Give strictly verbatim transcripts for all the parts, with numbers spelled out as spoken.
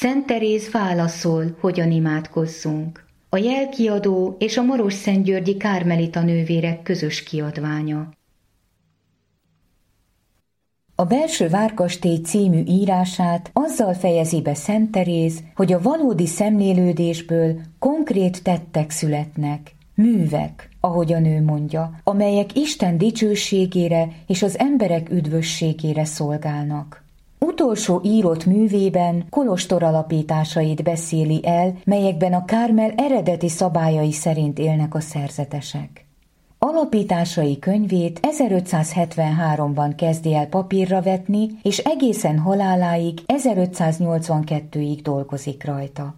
Szent Teréz válaszol, hogyan imádkozzunk. A Jelkiadó és a Marosszentgyörgyi Kármelita nővérek közös kiadványa. A Belső Várkastély című írását azzal fejezi be Szent Teréz, hogy a valódi szemlélődésből konkrét tettek születnek, művek, ahogy a nő mondja, amelyek Isten dicsőségére és az emberek üdvösségére szolgálnak. Utolsó írott művében kolostor alapításait beszéli el, melyekben a Kármel eredeti szabályai szerint élnek a szerzetesek. Alapításai könyvét ezerötszázhetvenháromban kezdi el papírra vetni, és egészen haláláig ezerötszáznyolcvankettőig dolgozik rajta.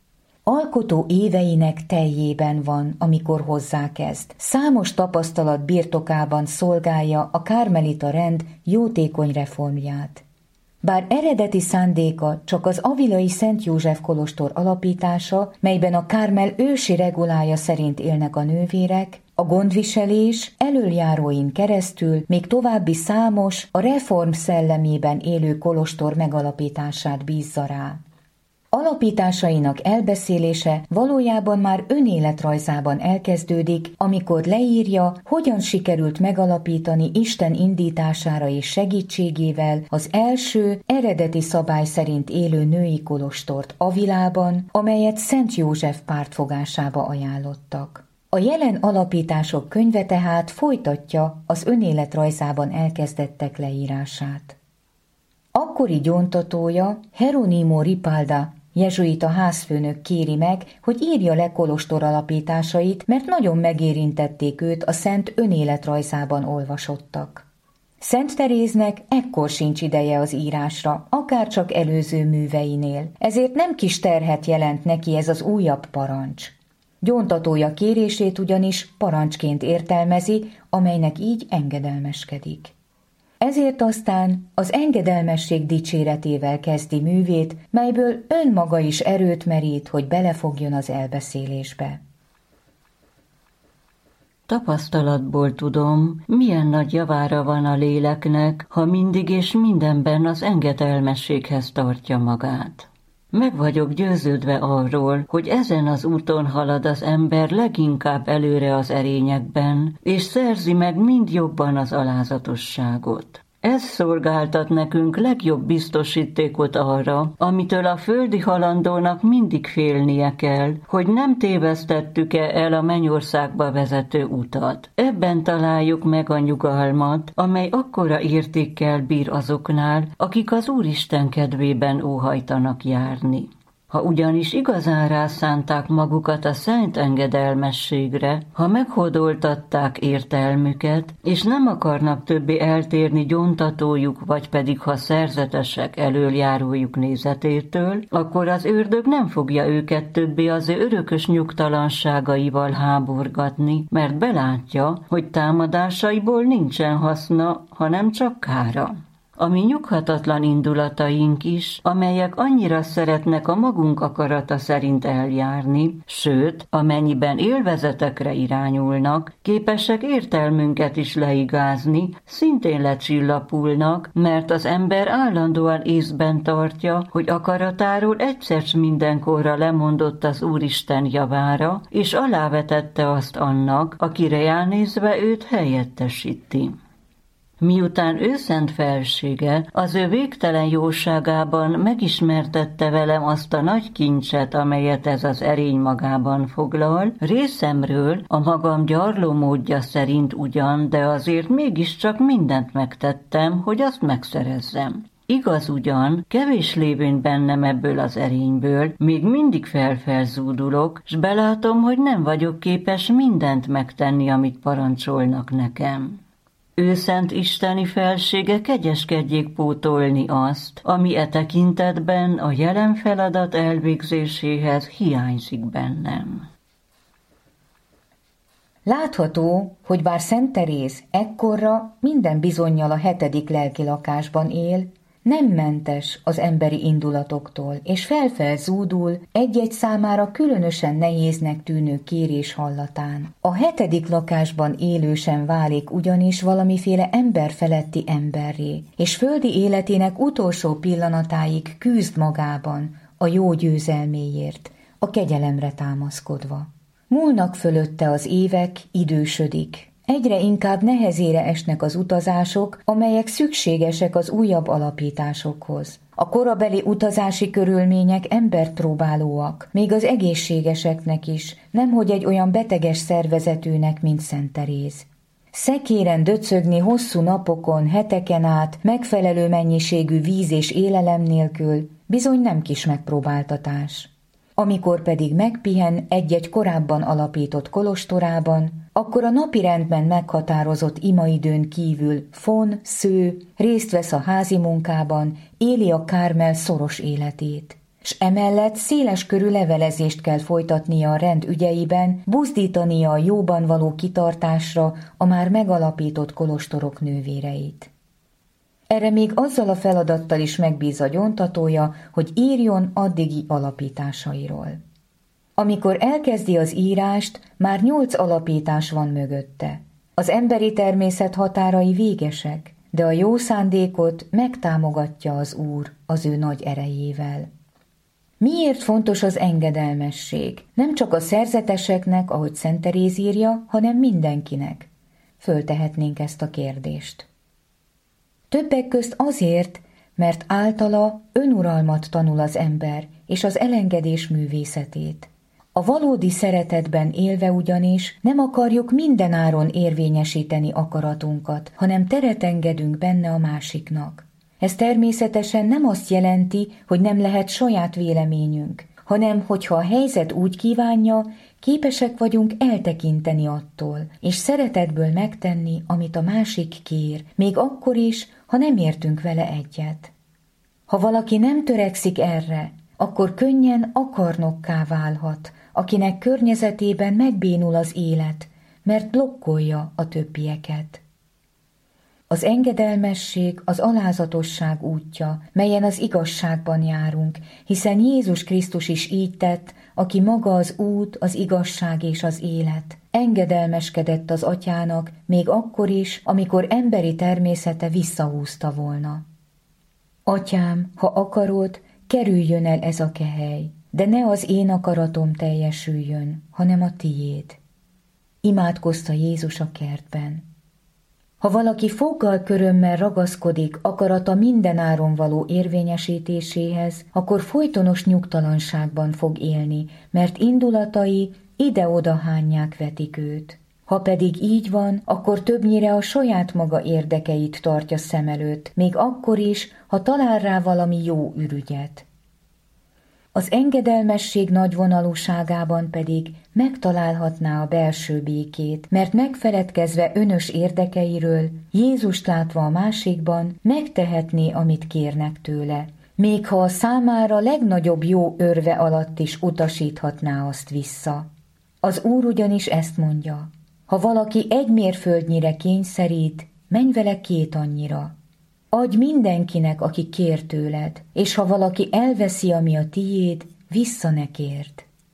Alkotó éveinek teljében van, amikor hozzákezd. Számos tapasztalat birtokában szolgálja a kármelita rend jótékony reformját. Bár eredeti szándéka csak az avilai Szent József kolostor alapítása, melyben a Kármel ősi regulája szerint élnek a nővérek, a gondviselés elöljáróin keresztül még további számos, a reform szellemében élő kolostor megalapítását bízza rá. Alapításainak elbeszélése valójában már önéletrajzában elkezdődik, amikor leírja, hogyan sikerült megalapítani Isten indítására és segítségével az első, eredeti szabály szerint élő női kolostort Avilában, amelyet Szent József pártfogásába ajánlottak. A jelen alapítások könyve tehát folytatja az önéletrajzában elkezdettek leírását. Akkori gyóntatója, Hieronimo Ripalda, jezsuita házfőnök kéri meg, hogy írja le kolostor alapításait, mert nagyon megérintették őt a szent önéletrajzában olvasottak. Szent Teréznek ekkor sincs ideje az írásra, akárcsak előző műveinél, ezért nem kis terhet jelent neki ez az újabb parancs. Gyóntatója kérését ugyanis parancsként értelmezi, amelynek így engedelmeskedik. Ezért aztán az engedelmesség dicséretével kezdi művét, melyből önmaga is erőt merít, hogy belefogjon az elbeszélésbe. Tapasztalatból tudom, milyen nagy javára van a léleknek, ha mindig és mindenben az engedelmességhez tartja magát. Meg vagyok győződve arról, hogy ezen az úton halad az ember leginkább előre az erényekben, és szerzi meg mind jobban az alázatosságot. Ez szolgáltat nekünk legjobb biztosítékot arra, amitől a földi halandónak mindig félnie kell, hogy nem tévesztettük-e el a mennyországba vezető utat. Ebben találjuk meg a nyugalmat, amely akkora értékkel bír azoknál, akik az Úristen kedvében óhajtanak járni. Ha ugyanis igazán rászánták magukat a szent engedelmességre, ha meghódoltatták értelmüket, és nem akarnak többé eltérni gyóntatójuk, vagy pedig ha szerzetesek elöljárójuk nézetétől, akkor az ördög nem fogja őket többé az ő örökös nyugtalanságaival háborgatni, mert belátja, hogy támadásaiból nincsen haszna, hanem csak kára. A mi nyughatatlan indulataink is, amelyek annyira szeretnek a magunk akarata szerint eljárni, sőt, amennyiben élvezetekre irányulnak, képesek értelmünket is leigázni, szintén lecsillapulnak, mert az ember állandóan észben tartja, hogy akaratáról egyszer s mindenkorra lemondott az Úristen javára, és alávetette azt annak, akire elnézve őt helyettesíti. Miután ő szent felsége az ő végtelen jóságában megismertette velem azt a nagy kincset, amelyet ez az erény magában foglal, részemről a magam gyarló módja szerint ugyan, de azért mégiscsak mindent megtettem, hogy azt megszerezzem. Igaz ugyan, kevés lévén bennem ebből az erényből, még mindig felfelzúdulok, s belátom, hogy nem vagyok képes mindent megtenni, amit parancsolnak nekem. Ő szent isteni felsége kegyeskedjék pótolni azt, ami e tekintetben a jelen feladat elvégzéséhez hiányzik bennem. Látható, hogy bár Szent Teréz ekkorra minden bizonnyal a hetedik lelki lakásban él, nem mentes az emberi indulatoktól, és felfelzúdul egy-egy számára különösen nehéznek tűnő kérés hallatán. A hetedik lakásban élősen válik ugyanis valamiféle emberfeletti emberré, és földi életének utolsó pillanatáig küzd magában a jó győzelméért, a kegyelemre támaszkodva. Múlnak fölötte az évek, idősödik. Egyre inkább nehezére esnek az utazások, amelyek szükségesek az újabb alapításokhoz. A korabeli utazási körülmények emberpróbálóak, még az egészségeseknek is, nemhogy egy olyan beteges szervezetűnek, mint Szent Teréz. Szekéren döcögni hosszú napokon, heteken át, megfelelő mennyiségű víz és élelem nélkül bizony nem kis megpróbáltatás. Amikor pedig megpihen egy-egy korábban alapított kolostorában, akkor a napirendben meghatározott imaidőn kívül fon, sző, részt vesz a házi munkában, éli a Kármel szoros életét. S emellett széles körű levelezést kell folytatnia a rend ügyeiben, buzdítania a jóban való kitartásra a már megalapított kolostorok nővéreit. Erre még azzal a feladattal is megbíz a gyóntatója, hogy írjon addigi alapításairól. Amikor elkezdi az írást, már nyolc alapítás van mögötte. Az emberi természet határai végesek, de a jó szándékot megtámogatja az Úr az ő nagy erejével. Miért fontos az engedelmesség? Nem csak a szerzeteseknek, ahogy Szent Teréz írja, hanem mindenkinek. Föltehetnénk ezt a kérdést. Többek közt azért, mert általa önuralmat tanul az ember, és az elengedés művészetét. A valódi szeretetben élve ugyanis nem akarjuk mindenáron érvényesíteni akaratunkat, hanem teret engedünk benne a másiknak. Ez természetesen nem azt jelenti, hogy nem lehet saját véleményünk, hanem hogyha a helyzet úgy kívánja, képesek vagyunk eltekinteni attól, és szeretetből megtenni, amit a másik kér, még akkor is, ha nem értünk vele egyet. Ha valaki nem törekszik erre, akkor könnyen akarnokká válhat, akinek környezetében megbénul az élet, mert blokkolja a többieket. Az engedelmesség az alázatosság útja, melyen az igazságban járunk, hiszen Jézus Krisztus is így tett, aki maga az út, az igazság és az élet. Engedelmeskedett az Atyának, még akkor is, amikor emberi természete visszahúzta volna. Atyám, ha akarod, kerüljön el ez a kehely, de ne az én akaratom teljesüljön, hanem a tiéd. Imádkozta Jézus a kertben. Ha valaki foggal körömmel ragaszkodik akarata mindenáron való érvényesítéséhez, akkor folytonos nyugtalanságban fog élni, mert indulatai ide-oda hányják vetik őt. Ha pedig így van, akkor többnyire a saját maga érdekeit tartja szem előtt, még akkor is, ha talál rá valami jó ürügyet. Az engedelmesség nagyvonalúságában pedig megtalálhatná a belső békét, mert megfeledkezve önös érdekeiről, Jézust látva a másikban, megtehetné, amit kérnek tőle, még ha a számára legnagyobb jó örve alatt is utasíthatná azt vissza. Az Úr ugyanis ezt mondja: ha valaki egy mérföldnyire kényszerít, menj vele két annyira. Adj mindenkinek, aki kér tőled, és ha valaki elveszi, ami a tiéd, vissza ne kérd.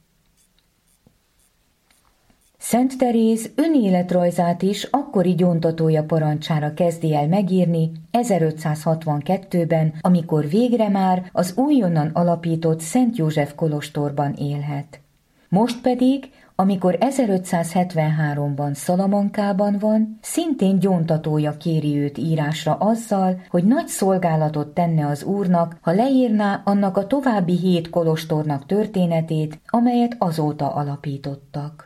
Szent Teréz önéletrajzát is akkori gyóntatója parancsára kezdi el megírni ezerötszázhatvankettőben, amikor végre már az újonnan alapított Szent József kolostorban élhet. Most pedig, amikor ezerötszázhetvenháromban Szalamankában van, szintén gyóntatója kéri őt írásra azzal, hogy nagy szolgálatot tenne az Úrnak, ha leírná annak a további hét kolostornak történetét, amelyet azóta alapítottak.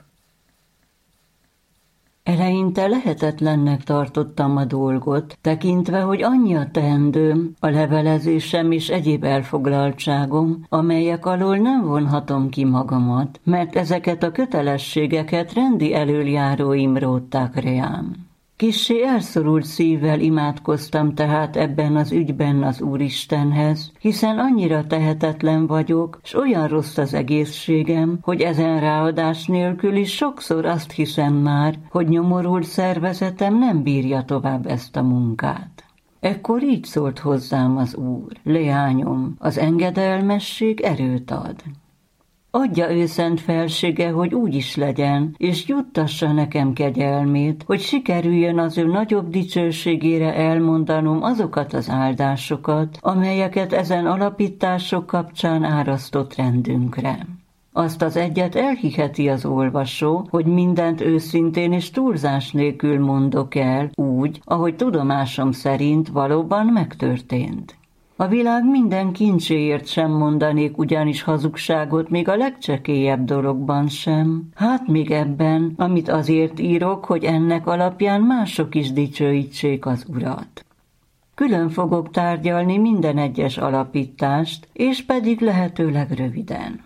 Eleinte lehetetlennek tartottam a dolgot, tekintve, hogy annyi a teendőm, a levelezésem és egyéb elfoglaltságom, amelyek alól nem vonhatom ki magamat, mert ezeket a kötelességeket rendi elöljáróim rótták reám. Kissé elszorult szívvel imádkoztam tehát ebben az ügyben az Úristenhez, hiszen annyira tehetetlen vagyok, s olyan rossz az egészségem, hogy ezen ráadás nélkül is sokszor azt hiszem már, hogy nyomorult szervezetem nem bírja tovább ezt a munkát. Ekkor így szólt hozzám az Úr: leányom, az engedelmesség erőt ad. Adja ő szent felsége, hogy úgy is legyen, és juttassa nekem kegyelmét, hogy sikerüljön az ő nagyobb dicsőségére elmondanom azokat az áldásokat, amelyeket ezen alapítások kapcsán árasztott rendünkre. Azt az egyet elhiheti az olvasó, hogy mindent őszintén és túlzás nélkül mondok el, úgy, ahogy tudomásom szerint valóban megtörtént. A világ minden kincséért sem mondanék ugyanis hazugságot, még a legcsekélyebb dologban sem. Hát még ebben, amit azért írok, hogy ennek alapján mások is dicsőítsék az Urat. Külön fogok tárgyalni minden egyes alapítást, és pedig lehetőleg röviden.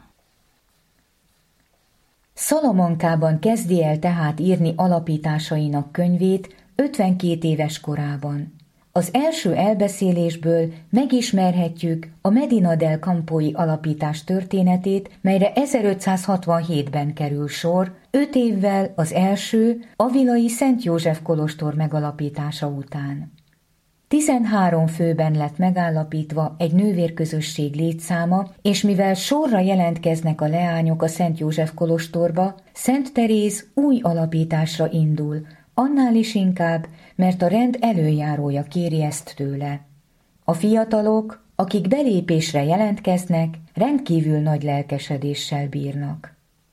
Szalomonkában kezdi el tehát írni alapításainak könyvét ötvenkét éves korában. Az első elbeszélésből megismerhetjük a Medina del Campói alapítás történetét, melyre ezerötszázhatvanhétben kerül sor, öt évvel az első avilai Szent József kolostor megalapítása után. Tizenhárom főben lett megállapítva egy nővérközösség létszáma, és mivel sorra jelentkeznek a leányok a Szent József kolostorba, Szent Teréz új alapításra indul, annál is inkább, mert a rend előjárója kéri ezt tőle. A fiatalok, akik belépésre jelentkeznek, rendkívül nagy lelkesedéssel bírnak.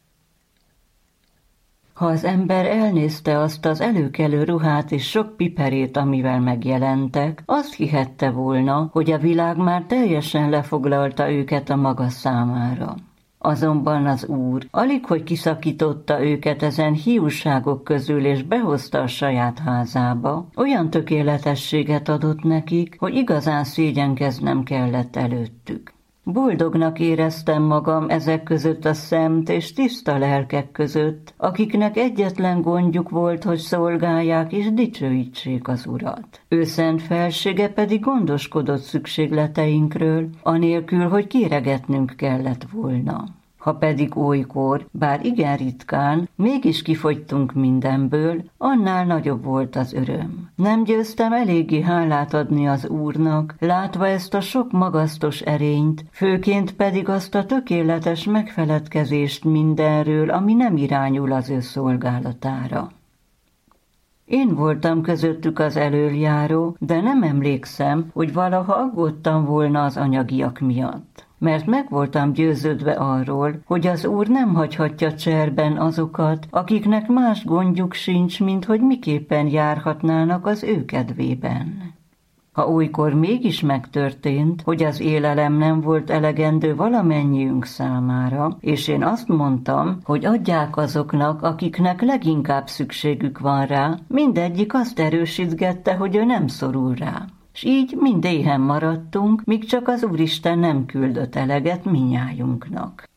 Ha az ember elnézte azt az előkelő ruhát és sok piperét, amivel megjelentek, azt hihette volna, hogy a világ már teljesen lefoglalta őket a maga számára. Azonban az Úr alig, hogy kiszakította őket ezen hiúságok közül és behozta a saját házába, olyan tökéletességet adott nekik, hogy igazán szégyenkeznem kellett előttük. Boldognak éreztem magam ezek között a szemt és tiszta lelkek között, akiknek egyetlen gondjuk volt, hogy szolgálják és dicsőítsék az Urat. Ő szent felsége pedig gondoskodott szükségleteinkről, anélkül, hogy kéregetnünk kellett volna. Ha pedig olykor, bár igen ritkán, mégis kifogytunk mindenből, annál nagyobb volt az öröm. Nem győztem eléggé hálát adni az Úrnak, látva ezt a sok magasztos erényt, főként pedig azt a tökéletes megfeledkezést mindenről, ami nem irányul az ő szolgálatára. Én voltam közöttük az elöljáró, de nem emlékszem, hogy valaha aggódtam volna az anyagiak miatt. Mert meg voltam győződve arról, hogy az Úr nem hagyhatja cserben azokat, akiknek más gondjuk sincs, mint hogy miképpen járhatnának az ő kedvében. Ha olykor mégis megtörtént, hogy az élelem nem volt elegendő valamennyiünk számára, és én azt mondtam, hogy adják azoknak, akiknek leginkább szükségük van rá, mindegyik azt erősítgette, hogy ő nem szorul rá. S így mind éhen maradtunk, míg csak az Úristen nem küldött eleget minnyájunknak.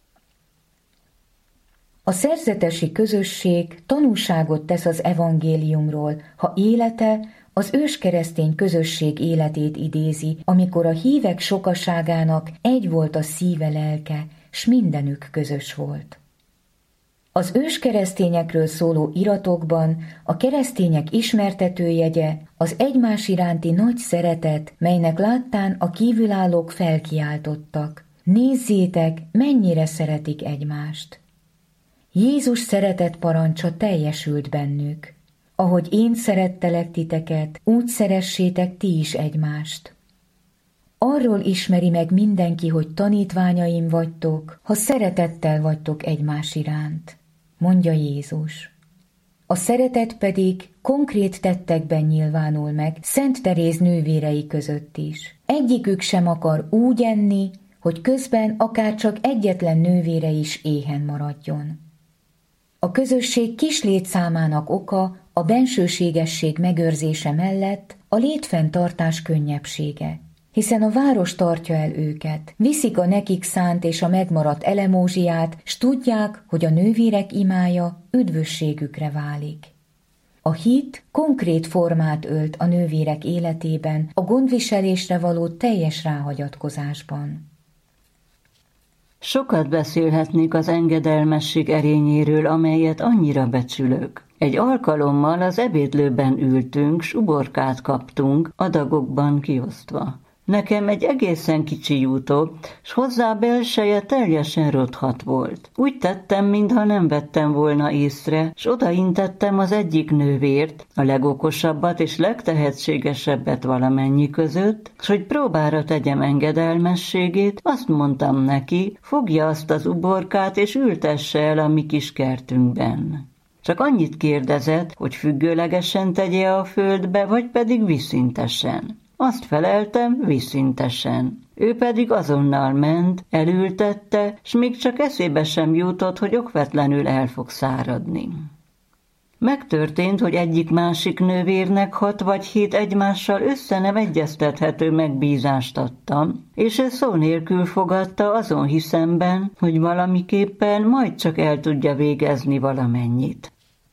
A szerzetesi közösség tanúságot tesz az evangéliumról, ha élete az őskeresztény közösség életét idézi, amikor a hívek sokaságának egy volt a szíve lelke, s mindenük közös volt. Az őskeresztényekről szóló iratokban a keresztények ismertetőjegye az egymás iránti nagy szeretet, melynek láttán a kívülállók felkiáltottak. Nézzétek, mennyire szeretik egymást! Jézus szeretet parancsa teljesült bennük. Ahogy én szerettelek titeket, úgy szeressétek ti is egymást. Arról ismeri meg mindenki, hogy tanítványaim vagytok, ha szeretettel vagytok egymás iránt, mondja Jézus. A szeretet pedig konkrét tettekben nyilvánul meg Szent Teréz nővérei között is. Egyikük sem akar úgy enni, hogy közben akár csak egyetlen nővére is éhen maradjon. A közösség kis létszámának oka a bensőségesség megőrzése mellett a létfenntartás könnyebbsége, hiszen a város tartja el őket, viszik a nekik szánt és a megmaradt elemózsiát, s tudják, hogy a nővérek imája üdvösségükre válik. A hit konkrét formát ölt a nővérek életében, a gondviselésre való teljes ráhagyatkozásban. Sokat beszélhetnék az engedelmesség erényéről, amelyet annyira becsülök. Egy alkalommal az ebédlőben ültünk, s uborkát kaptunk, adagokban kiosztva. Nekem egy egészen kicsi jutott, s hozzá belseje teljesen rothadt volt. Úgy tettem, mintha nem vettem volna észre, s odaintettem az egyik nővért, a legokosabbat és legtehetségesebbet valamennyi között, s hogy próbára tegyem engedelmességét, azt mondtam neki, fogja azt az uborkát és ültesse el a mi kis kertünkben. Csak annyit kérdezett, hogy függőlegesen tegye a földbe, vagy pedig vízszintesen. Azt feleltem, vízszintesen. Ő pedig azonnal ment, elültette, s még csak eszébe sem jutott, hogy okvetlenül el fog száradni. Megtörtént, hogy egyik-másik nővérnek hat vagy hét egymással össze nem egyeztethető megbízást adtam, és ő szó nélkül fogadta azon hiszemben, hogy valamiképpen majd csak el tudja végezni valamennyit.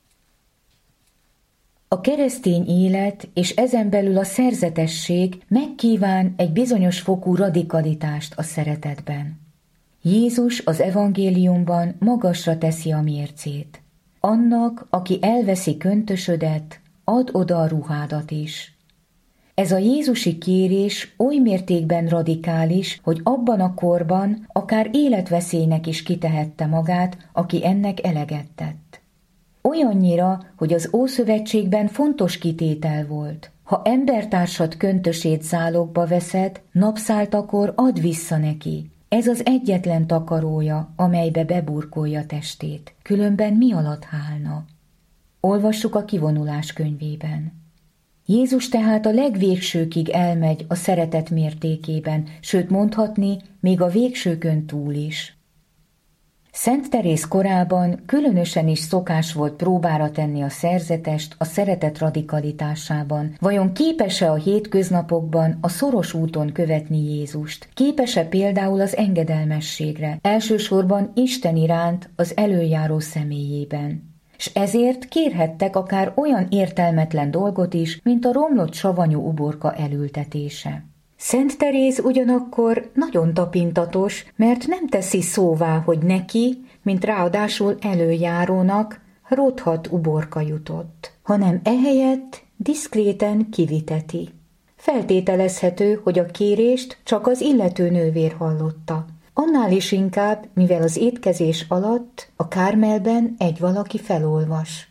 A keresztény élet és ezen belül a szerzetesség megkíván egy bizonyos fokú radikalitást a szeretetben. Jézus az evangéliumban magasra teszi a mércét. Annak, aki elveszi köntösödet, add oda a ruhádat is. Ez a jézusi kérés oly mértékben radikális, hogy abban a korban akár életveszélynek is kitehette magát, aki ennek eleget tett. Olyannyira, hogy az Ószövetségben fontos kitétel volt. Ha embertársad köntösét zálogba veszed, napszáltakor add vissza neki. Ez az egyetlen takarója, amelybe beburkolja testét. Különben mi alatt hálna? Olvassuk a Kivonulás könyvében. Jézus tehát a legvégsőkig elmegy a szeretet mértékében, sőt mondhatni, még a végsőkön túl is. Szent Teréz korában különösen is szokás volt próbára tenni a szerzetest a szeretet radikalitásában. Vajon képes-e a hétköznapokban a szoros úton követni Jézust? Képes-e például az engedelmességre, elsősorban Isten iránt az elöljáró személyében? S ezért kérhettek akár olyan értelmetlen dolgot is, mint a romlott savanyú uborka elültetése. Szent Teréz ugyanakkor nagyon tapintatos, mert nem teszi szóvá, hogy neki, mint ráadásul előjárónak, rothadt uborka jutott, hanem ehelyett diszkréten kiviteti. Feltételezhető, hogy a kérést csak az illető nővér hallotta. Annál is inkább, mivel az étkezés alatt a Kármelben egy valaki felolvas.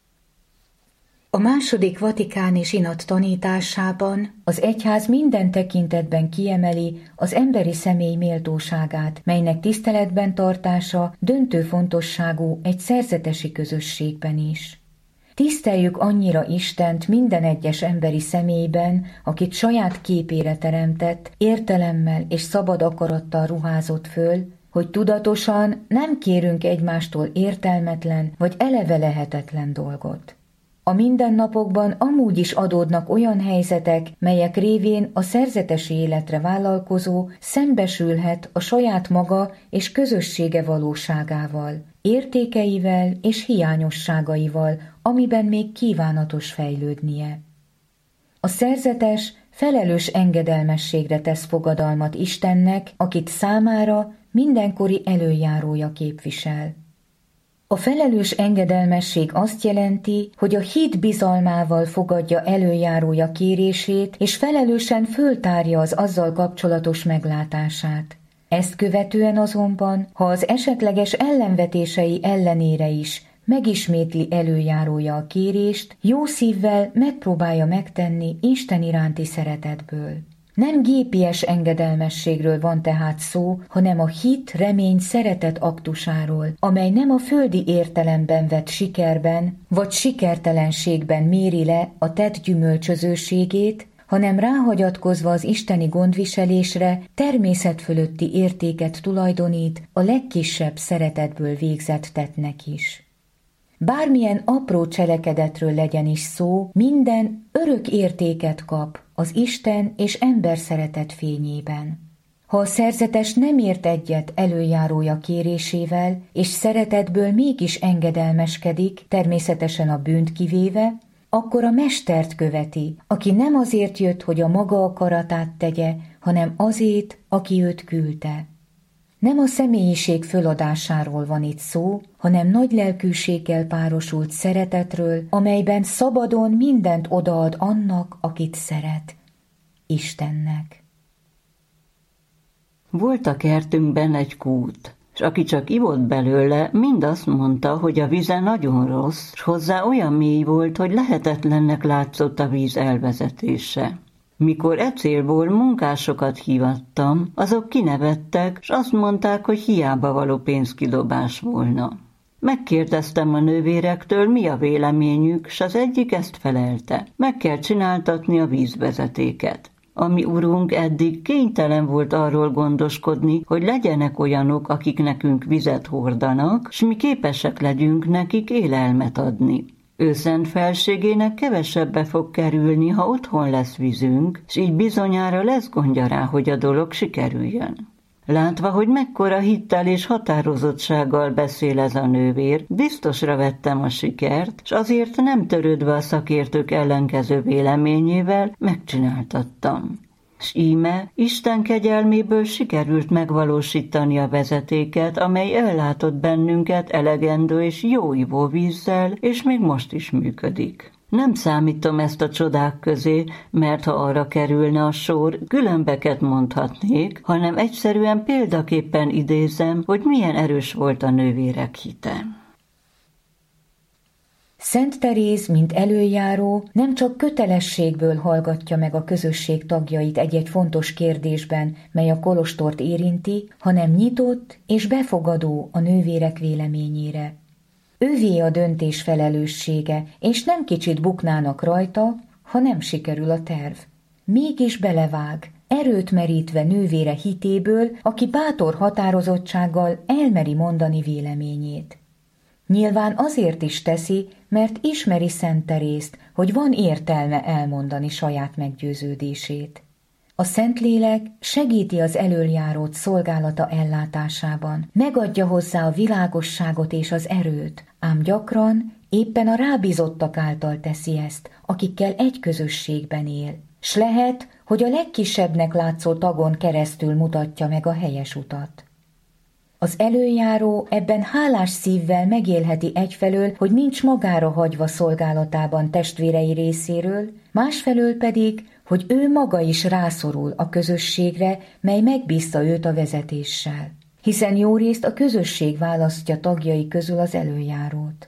A második vatikáni zsinat tanításában az egyház minden tekintetben kiemeli az emberi személy méltóságát, melynek tiszteletben tartása döntő fontosságú egy szerzetesi közösségben is. Tiszteljük annyira Istent minden egyes emberi személyben, akit saját képére teremtett, értelemmel és szabad akarattal ruházott föl, hogy tudatosan nem kérünk egymástól értelmetlen vagy eleve lehetetlen dolgot. A mindennapokban amúgy is adódnak olyan helyzetek, melyek révén a szerzetesi életre vállalkozó szembesülhet a saját maga és közössége valóságával, értékeivel és hiányosságaival, amiben még kívánatos fejlődnie. A szerzetes felelős engedelmességre tesz fogadalmat Istennek, akit számára mindenkori előjárója képvisel. A felelős engedelmesség azt jelenti, hogy a hit bizalmával fogadja előjárója kérését, és felelősen föltárja az azzal kapcsolatos meglátását. Ezt követően azonban, ha az esetleges ellenvetései ellenére is megismétli előjárója a kérést, jó szívvel megpróbálja megtenni Isten iránti szeretetből. Nem gépies engedelmességről van tehát szó, hanem a hit, remény, szeretet aktusáról, amely nem a földi értelemben vett sikerben vagy sikertelenségben méri le a tett gyümölcsözőségét, hanem ráhagyatkozva az isteni gondviselésre természetfölötti értéket tulajdonít a legkisebb szeretetből végzett tettnek is. Bármilyen apró cselekedetről legyen is szó, minden örök értéket kap az Isten és ember szeretet fényében. Ha a szerzetes nem ért egyet előjárója kérésével, és szeretetből mégis engedelmeskedik, természetesen a bűnt kivéve, akkor a mestert követi, aki nem azért jött, hogy a maga akaratát tegye, hanem azért, aki őt küldte. Nem a személyiség föladásáról van itt szó, hanem nagy lelkűséggel párosult szeretetről, amelyben szabadon mindent odaad annak, akit szeret, Istennek. Volt a kertünkben egy kút, és aki csak ivott belőle, mind azt mondta, hogy a vize nagyon rossz, s hozzá olyan mély volt, hogy lehetetlennek látszott a víz elvezetése. Mikor e célból munkásokat hívattam, azok kinevettek, s azt mondták, hogy hiába való pénzkidobás volna. Megkérdeztem a nővérektől, mi a véleményük, s az egyik ezt felelte: meg kell csináltatni a vízvezetéket. A mi urunk eddig kénytelen volt arról gondoskodni, hogy legyenek olyanok, akik nekünk vizet hordanak, s mi képesek legyünk nekik élelmet adni. Ő szent felségének kevesebbe fog kerülni, ha otthon lesz vízünk, s így bizonyára lesz gondja rá, hogy a dolog sikerüljön. Látva, hogy mekkora hittel és határozottsággal beszél ez a nővér, biztosra vettem a sikert, s azért nem törődve a szakértők ellenkező véleményével megcsináltattam. S íme Isten kegyelméből sikerült megvalósítani a vezetéket, amely ellátott bennünket elegendő és jó ivóvízzel, és még most is működik. Nem számítom ezt a csodák közé, mert ha arra kerülne a sor, különbeket mondhatnék, hanem egyszerűen példaképpen idézem, hogy milyen erős volt a nővérek hite. Szent Teréz, mint előjáró, nem csak kötelességből hallgatja meg a közösség tagjait egy-egy fontos kérdésben, mely a kolostort érinti, hanem nyitott és befogadó a nővérek véleményére. Ővé a döntés felelőssége, és nem kicsit buknának rajta, ha nem sikerül a terv. Mégis belevág, erőt merítve nővére hitéből, aki bátor határozottsággal elmeri mondani véleményét. Nyilván azért is teszi, mert ismeri Szent Terészt, hogy van értelme elmondani saját meggyőződését. A Szentlélek segíti az elöljárót szolgálata ellátásában, megadja hozzá a világosságot és az erőt, ám gyakran éppen a rábízottak által teszi ezt, akikkel egy közösségben él. S lehet, hogy a legkisebbnek látszó tagon keresztül mutatja meg a helyes utat. Az előjáró ebben hálás szívvel megélheti egyfelől, hogy nincs magára hagyva szolgálatában testvérei részéről, másfelől pedig, hogy ő maga is rászorul a közösségre, mely megbízta őt a vezetéssel. Hiszen jórészt a közösség választja tagjai közül az előjárót.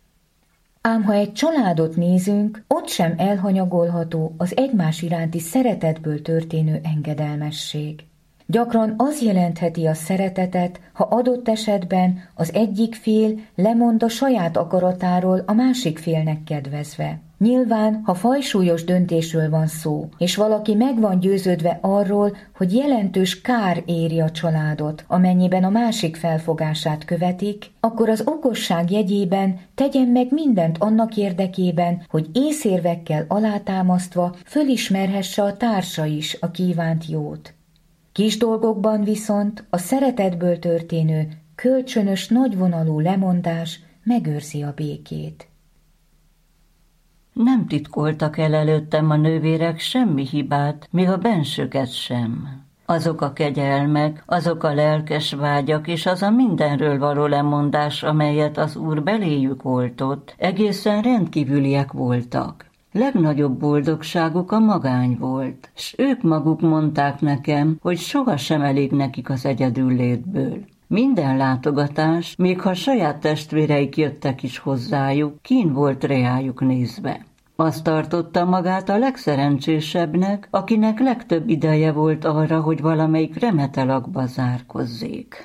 Ám ha egy családot nézünk, ott sem elhanyagolható az egymás iránti szeretetből történő engedelmesség. Gyakran az jelentheti a szeretetet, ha adott esetben az egyik fél lemond a saját akaratáról a másik félnek kedvezve. Nyilván, ha fajsúlyos döntésről van szó, és valaki meg van győződve arról, hogy jelentős kár éri a családot, amennyiben a másik felfogását követik, akkor az okosság jegyében tegyen meg mindent annak érdekében, hogy észérvekkel alátámasztva fölismerhesse a társa is a kívánt jót. Kis dolgokban viszont a szeretetből történő, kölcsönös nagyvonalú lemondás megőrzi a békét. Nem titkoltak el előttem a nővérek semmi hibát, még a bensőket sem. Azok a kegyelmek, azok a lelkes vágyak és az a mindenről való lemondás, amelyet az Úr beléjük oltott, egészen rendkívüliek voltak. Legnagyobb boldogságuk a magány volt, s ők maguk mondták nekem, hogy sohasem elég nekik az egyedüllétből. Minden látogatás, még ha saját testvéreik jöttek is hozzájuk, kín volt reájuk nézve. Azt tartotta magát a legszerencsésebbnek, akinek legtöbb ideje volt arra, hogy valamelyik remetelakba zárkozzék.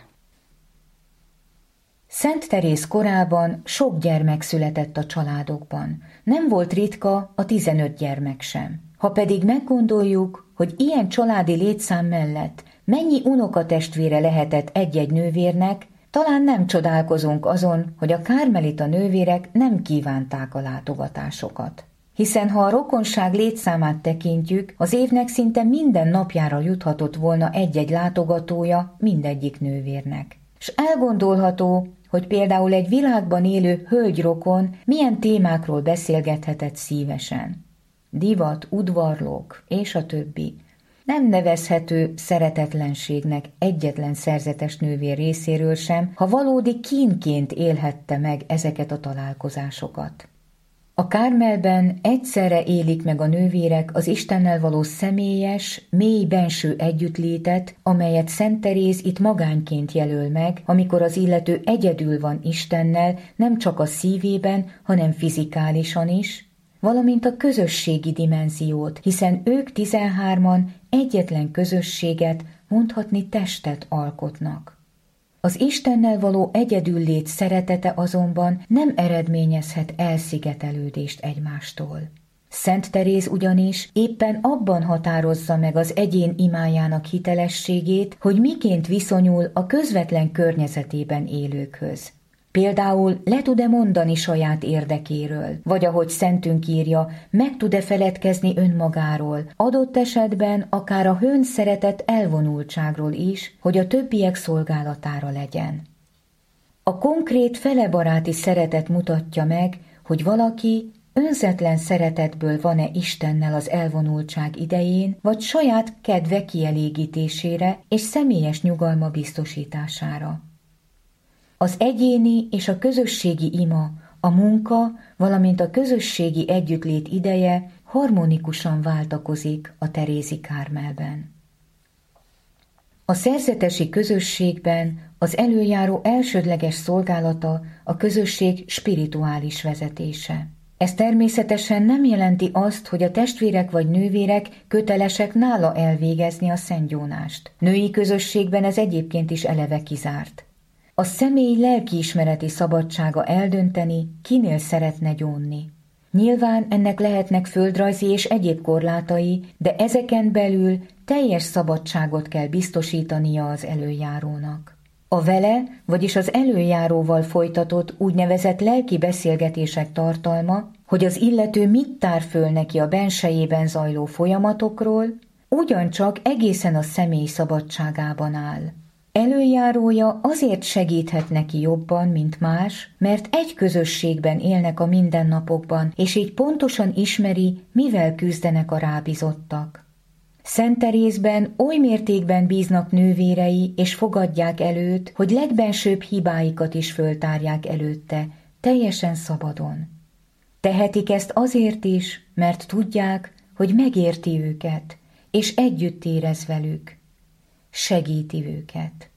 Szent Teréz korában sok gyermek született a családokban. Nem volt ritka a tizenöt gyermek sem. Ha pedig meggondoljuk, hogy ilyen családi létszám mellett mennyi unokatestvére lehetett egy-egy nővérnek, talán nem csodálkozunk azon, hogy a kármelita nővérek nem kívánták a látogatásokat. Hiszen ha a rokonság létszámát tekintjük, az évnek szinte minden napjára juthatott volna egy-egy látogatója mindegyik nővérnek. S elgondolható, hogy például egy világban élő hölgyrokon milyen témákról beszélgethetett szívesen. Divat, udvarlók és a többi. Nem nevezhető szeretetlenségnek egyetlen szerzetes nővér részéről sem, ha valódi kínként élhette meg ezeket a találkozásokat. A Kármelben egyszerre élik meg a nővérek az Istennel való személyes, mély benső együttlétet, amelyet Szent Teréz itt magányként jelöl meg, amikor az illető egyedül van Istennel, nem csak a szívében, hanem fizikálisan is, valamint a közösségi dimenziót, hiszen ők tizenhárman egyetlen közösséget, mondhatni testet alkotnak. Az Istennel való egyedüllét szeretete azonban nem eredményezhet elszigetelődést egymástól. Szent Teréz ugyanis éppen abban határozza meg az egyén imájának hitelességét, hogy miként viszonyul a közvetlen környezetében élőkhöz. Például le tud-e mondani saját érdekéről, vagy ahogy Szentünk írja, meg tud-e feledkezni önmagáról, adott esetben akár a hőn szeretett elvonultságról is, hogy a többiek szolgálatára legyen. A konkrét felebaráti szeretet mutatja meg, hogy valaki önzetlen szeretetből van-e Istennel az elvonultság idején, vagy saját kedve kielégítésére és személyes nyugalma biztosítására. Az egyéni és a közösségi ima, a munka, valamint a közösségi együttlét ideje harmonikusan váltakozik a terézi Kármelben. A szerzetesi közösségben az előjáró elsődleges szolgálata a közösség spirituális vezetése. Ez természetesen nem jelenti azt, hogy a testvérek vagy nővérek kötelesek nála elvégezni a szentgyónást. Női közösségben ez egyébként is eleve kizárt. A személy lelkiismereti szabadsága eldönteni, kinél szeretne gyónni. Nyilván ennek lehetnek földrajzi és egyéb korlátai, de ezeken belül teljes szabadságot kell biztosítania az előjárónak. A vele, vagyis az előjáróval folytatott úgynevezett lelki beszélgetések tartalma, hogy az illető mit tár föl neki a bensejében zajló folyamatokról, ugyancsak egészen a személy szabadságában áll. Előjárója azért segíthet neki jobban, mint más, mert egy közösségben élnek a mindennapokban, és így pontosan ismeri, mivel küzdenek a rábízottak. Szent Terézben oly mértékben bíznak nővérei, és fogadják előtt, hogy legbensőbb hibáikat is föltárják előtte, teljesen szabadon. Tehetik ezt azért is, mert tudják, hogy megérti őket, és együtt érez velük. Segíti őket.